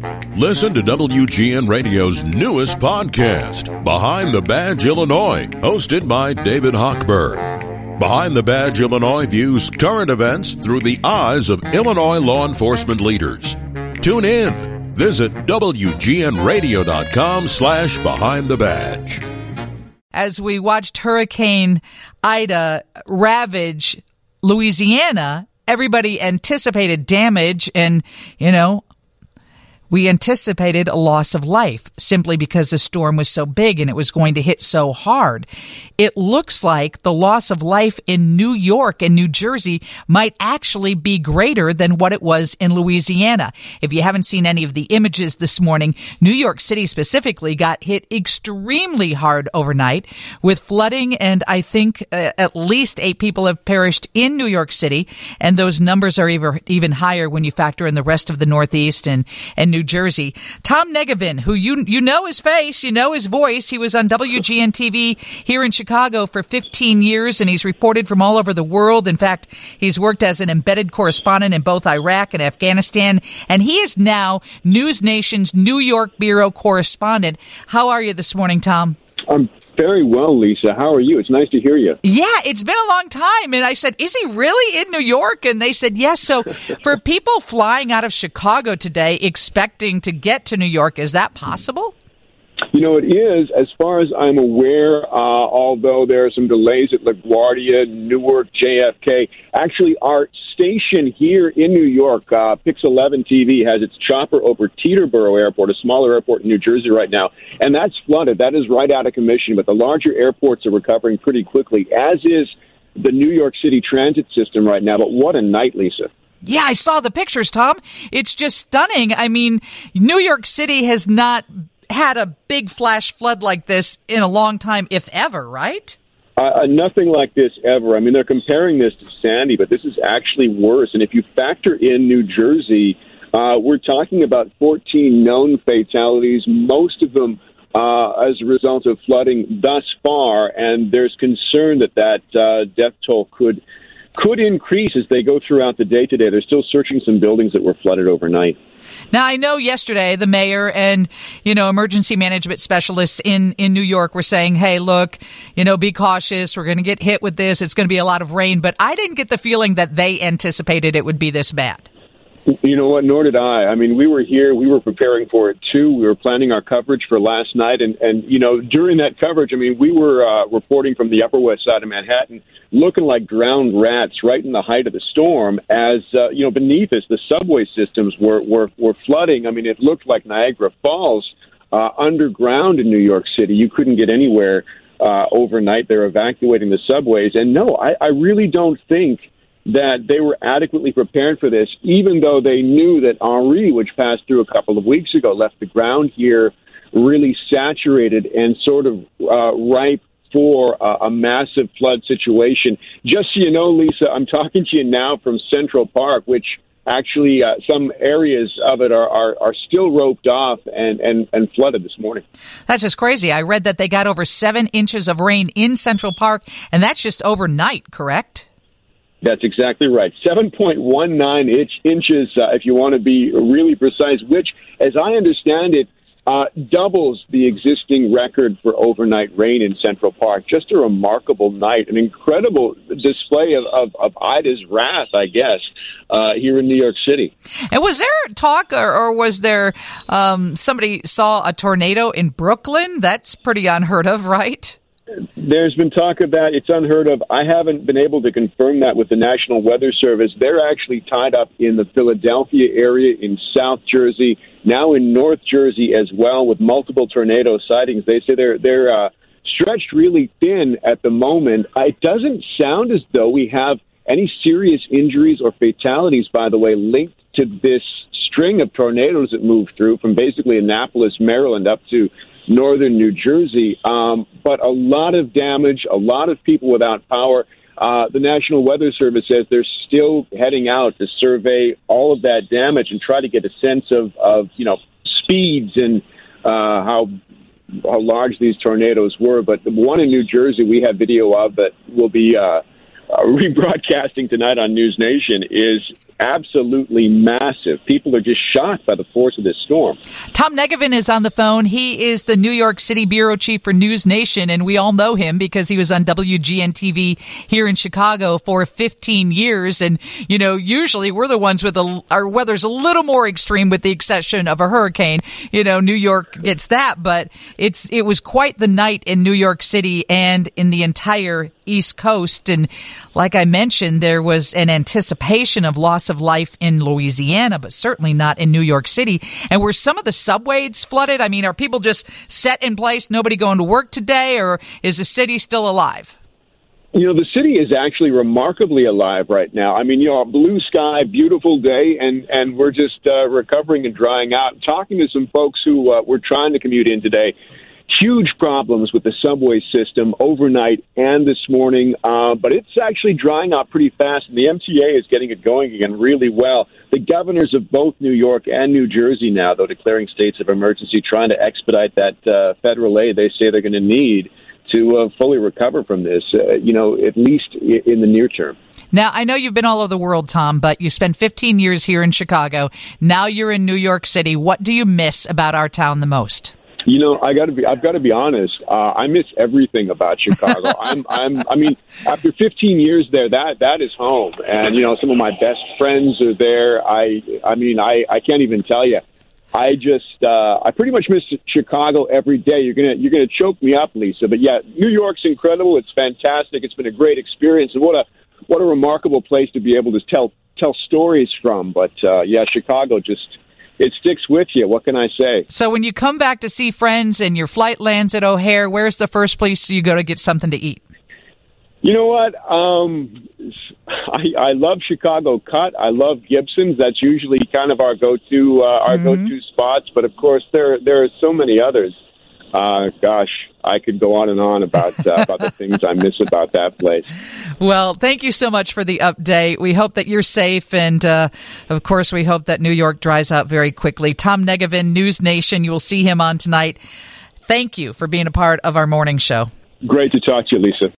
Listen to WGN Radio's newest podcast, Behind the Badge Illinois, hosted by David Hochberg. Behind the Badge Illinois views current events through the eyes of Illinois law enforcement leaders. Tune in. Visit WGNradio.com/Behind the Badge. As we watched Hurricane Ida ravage Louisiana, everybody anticipated damage and, we anticipated a loss of life simply because the storm was so big and it was going to hit so hard. It looks like the loss of life in New York and New Jersey might actually be greater than what it was in Louisiana. If you haven't seen any of the images this morning, New York City specifically got hit extremely hard overnight with flooding, and I think at least 8 people have perished in New York City, and those numbers are even higher when you factor in the rest of the Northeast and New Jersey. Tom Negevin, who you know his face, you know his voice. He was on WGN TV here in Chicago for 15 years, and he's reported from all over the world. In fact, he's worked as an embedded correspondent in both Iraq and Afghanistan, and he is now News Nation's New York bureau correspondent. How are you this morning, Tom? I'm very well, Lisa. How are you? It's nice to hear you. Yeah, it's been a long time. And I said, is he really in New York? And they said, yes. So for people flying out of Chicago today expecting to get to New York, is that possible? It is, as far as I'm aware, although there are some delays at LaGuardia, Newark, JFK. Actually, our station here in New York, Pix 11 TV, has its chopper over Teterboro Airport, a smaller airport in New Jersey right now, and that's flooded. That is right out of commission, but the larger airports are recovering pretty quickly, as is the New York City transit system right now. But what a night, Lisa. Yeah, I saw the pictures, Tom. It's just stunning. I mean, New York City has not had a big flash flood like this in a long time, if ever, right? Nothing like this ever. I mean, they're comparing this to Sandy, but this is actually worse. And if you factor in New Jersey, we're talking about 14 known fatalities, most of them as a result of flooding thus far. And there's concern that death toll could increase as they go throughout the day today. They're still searching some buildings that were flooded overnight. Now, I know yesterday the mayor and, emergency management specialists in New York were saying, hey, look, be cautious. We're going to get hit with this. It's going to be a lot of rain. But I didn't get the feeling that they anticipated it would be this bad. You know what? Nor did I. I mean, we were here. We were preparing for it, too. We were planning our coverage for last night. And during that coverage, I mean, we were reporting from the Upper West Side of Manhattan, looking like drowned rats right in the height of the storm as, beneath us, the subway systems were flooding. I mean, it looked like Niagara Falls underground in New York City. You couldn't get anywhere overnight. They're evacuating the subways. And no, I really don't think that they were adequately prepared for this, even though they knew that Henri, which passed through a couple of weeks ago, left the ground here really saturated and sort of ripe for a massive flood situation. Just so you know, Lisa, I'm talking to you now from Central Park, which actually some areas of it are still roped off and flooded this morning. That's just crazy. I read that they got over 7 inches of rain in Central Park, and that's just overnight, correct? That's exactly right. 7.19 inches, if you want to be really precise, which, as I understand it, doubles the existing record for overnight rain in Central Park. Just a remarkable night, an incredible display of Ida's wrath, I guess, here in New York City. And was there talk or was there somebody saw a tornado in Brooklyn? That's pretty unheard of, right? There's been talk of that. It's unheard of. I haven't been able to confirm that with the National Weather Service. They're actually tied up in the Philadelphia area, in South Jersey, now in North Jersey as well, with multiple tornado sightings. They say they're stretched really thin at the moment. It doesn't sound as though we have any serious injuries or fatalities, by the way, linked to this string of tornadoes that moved through from basically Annapolis, Maryland, up to northern New Jersey, but a lot of damage, a lot of people without power. The National Weather Service says they're still heading out to survey all of that damage and try to get a sense of speeds and how large these tornadoes were. But the one in New Jersey we have video of that will be rebroadcasting tonight on News Nation is absolutely massive. People are just shocked by the force of this storm. Tom Negevin is on the phone. He is the New York City bureau chief for News Nation, and we all know him because he was on WGN TV here in Chicago for 15 years. And, you know, usually we're the ones with our weather's a little more extreme with the exception of a hurricane. You know, New York gets that, but it was quite the night in New York City and in the entire East Coast. And like I mentioned, there was an anticipation of loss of life in Louisiana, but certainly not in New York City. And were some of the subways flooded? I mean, are people just set in place, nobody going to work today, or is the city still alive? You know, the city is actually remarkably alive right now. I mean, you know, blue sky, beautiful day, and we're just recovering and drying out. Talking to some folks who were trying to commute in today, huge problems with the subway system overnight and this morning, but it's actually drying out pretty fast, and the MTA is getting it going again really well. The governors of both New York and New Jersey now, though, declaring states of emergency, trying to expedite that federal aid they say they're going to need to fully recover from this, you know, at least in the near term. Now, I know you've been all over the world, Tom, but you spent 15 years here in Chicago. Now you're in New York City. What do you miss about our town the most? You know, I've got to be honest. I miss everything about Chicago. I mean, after 15 years there, that is home, and you know, some of my best friends are there. I can't even tell you. I pretty much miss Chicago every day. You're gonna choke me up, Lisa. But yeah, New York's incredible. It's fantastic. It's been a great experience, and what a remarkable place to be able to tell stories from. But yeah, Chicago it sticks with you. What can I say? So when you come back to see friends and your flight lands at O'Hare, where's the first place you go to get something to eat? You know what? I love Chicago Cut. I love Gibson's. That's usually kind of our go-to spots. But of course, there are so many others. Gosh, I could go on and on about the things I miss about that place. Well, thank you so much for the update. We hope that you're safe, and of course, we hope that New York dries out very quickly. Tom Negevin, News Nation. You will see him on tonight. Thank you for being a part of our morning show. Great to talk to you, Lisa.